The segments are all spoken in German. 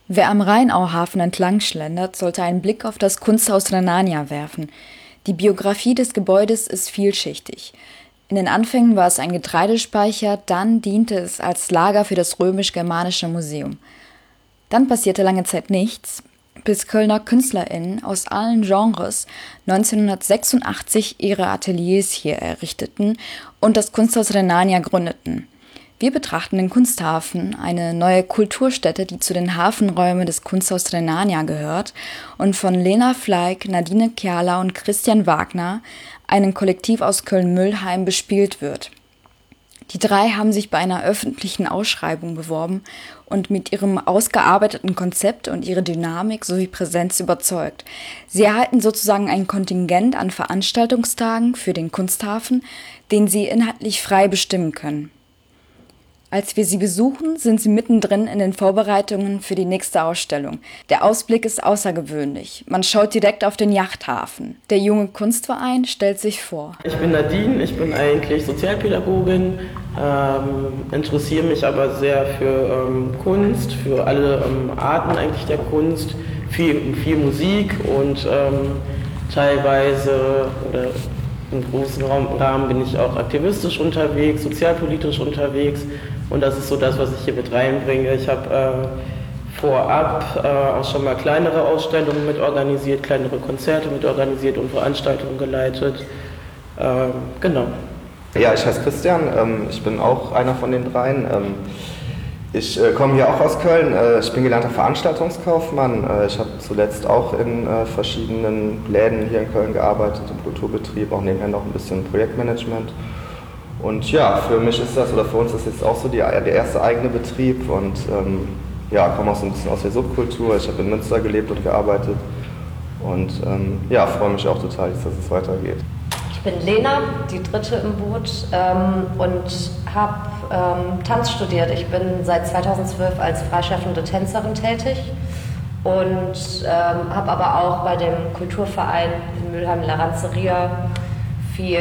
Wer am Rheinauhafen entlang schlendert, sollte einen Blick auf das Kunsthaus Rhenania werfen. Die Biografie des Gebäudes ist vielschichtig. In den Anfängen war es ein Getreidespeicher, dann diente es als Lager für das Römisch-Germanische Museum. Dann passierte lange Zeit nichts, bis Kölner KünstlerInnen aus allen Genres 1986 ihre Ateliers hier errichteten und das Kunsthaus Rhenania gründeten. Wir betrachten den Kunsthafen, eine neue Kulturstätte, die zu den Hafenräumen des Kunsthaus Rhenania gehört und von Lena Fleig, Nadine Kjala und Christian Wagner, einem Kollektiv aus Köln-Müllheim, bespielt wird. Die drei haben sich bei einer öffentlichen Ausschreibung beworben und mit ihrem ausgearbeiteten Konzept und ihrer Dynamik sowie Präsenz überzeugt. Sie erhalten sozusagen ein Kontingent an Veranstaltungstagen für den Kunsthafen, den sie inhaltlich frei bestimmen können. Als wir sie besuchen, sind sie mittendrin in den Vorbereitungen für die nächste Ausstellung. Der Ausblick ist außergewöhnlich. Man schaut direkt auf den Yachthafen. Der junge Kunstverein stellt sich vor. Ich bin Nadine, ich bin eigentlich Sozialpädagogin, interessiere mich aber sehr für Kunst, für alle Arten eigentlich der Kunst, viel Musik und teilweise oder im großen Rahmen bin ich auch aktivistisch unterwegs, sozialpolitisch unterwegs. Und das ist so das, was ich hier mit reinbringe. Ich habe vorab auch schon mal kleinere Ausstellungen mit organisiert, kleinere Konzerte mit organisiert und Veranstaltungen geleitet. Genau. Ja, ich heiße Christian, ich bin auch einer von den dreien. Ich komme hier auch aus Köln, ich bin gelernter Veranstaltungskaufmann. Ich habe zuletzt auch in verschiedenen Läden hier in Köln gearbeitet, im Kulturbetrieb, auch nebenher noch ein bisschen Projektmanagement. Und ja, für mich ist das, oder für uns ist jetzt auch so der erste eigene Betrieb und ja, komme auch so ein bisschen aus der Subkultur. Ich habe in Münster gelebt und gearbeitet und ja, freue mich auch total, dass es weitergeht. Ich bin Lena, die dritte im Boot und habe Tanz studiert. Ich bin seit 2012 als freischaffende Tänzerin tätig und habe aber auch bei dem Kulturverein in Mülheim-Laranzeria viel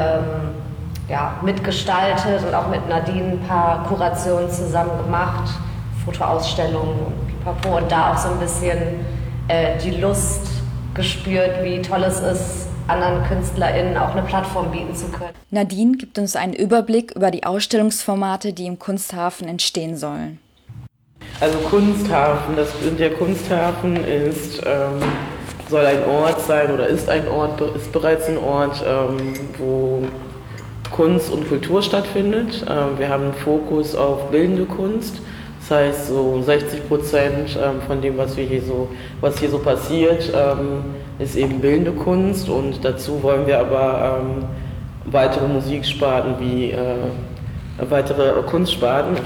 mitgestaltet und auch mit Nadine ein paar Kurationen zusammen gemacht, Fotoausstellungen und pipapo und da auch so ein bisschen die Lust gespürt, wie toll es ist, anderen KünstlerInnen auch eine Plattform bieten zu können. Nadine gibt uns einen Überblick über die Ausstellungsformate, die im Kunsthafen entstehen sollen. Also Kunsthafen, der Kunsthafen soll ein Ort sein oder ist bereits ein Ort, wo Kunst und Kultur stattfindet. Wir haben einen Fokus auf bildende Kunst. Das heißt, so 60% von dem, was hier so passiert, ist eben bildende Kunst. Und dazu wollen wir aber weitere Musiksparten wie weitere Kunstsparten,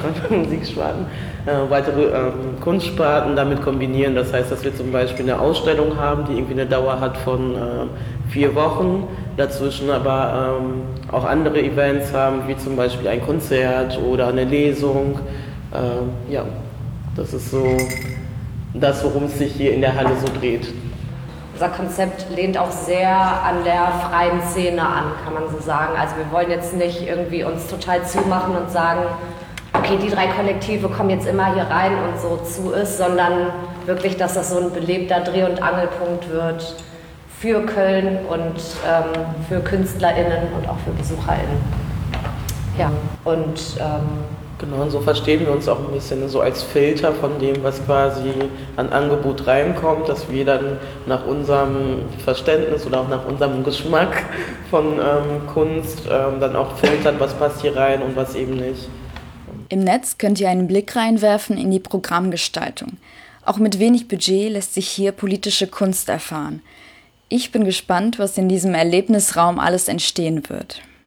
weitere Kunstsparten damit kombinieren. Das heißt, dass wir zum Beispiel eine Ausstellung haben, die irgendwie eine Dauer hat von 4 Wochen, dazwischen aber auch andere Events haben, wie zum Beispiel ein Konzert oder eine Lesung. Ja, das ist so das, worum es sich hier in der Halle so dreht. Unser Konzept lehnt auch sehr an der freien Szene an, kann man so sagen. Also wir wollen jetzt nicht irgendwie uns total zumachen und sagen, okay, die 3 Kollektive kommen jetzt immer hier rein und so zu ist, sondern wirklich, dass das so ein belebter Dreh- und Angelpunkt wird für Köln und für KünstlerInnen und auch für BesucherInnen. Ja, und genau, und so verstehen wir uns auch ein bisschen so als Filter von dem, was quasi an Angebot reinkommt, dass wir dann nach unserem Verständnis oder auch nach unserem Geschmack von Kunst dann auch filtern, was passt hier rein und was eben nicht. Im Netz könnt ihr einen Blick reinwerfen in die Programmgestaltung. Auch mit wenig Budget lässt sich hier politische Kunst erfahren. Ich bin gespannt, was in diesem Erlebnisraum alles entstehen wird.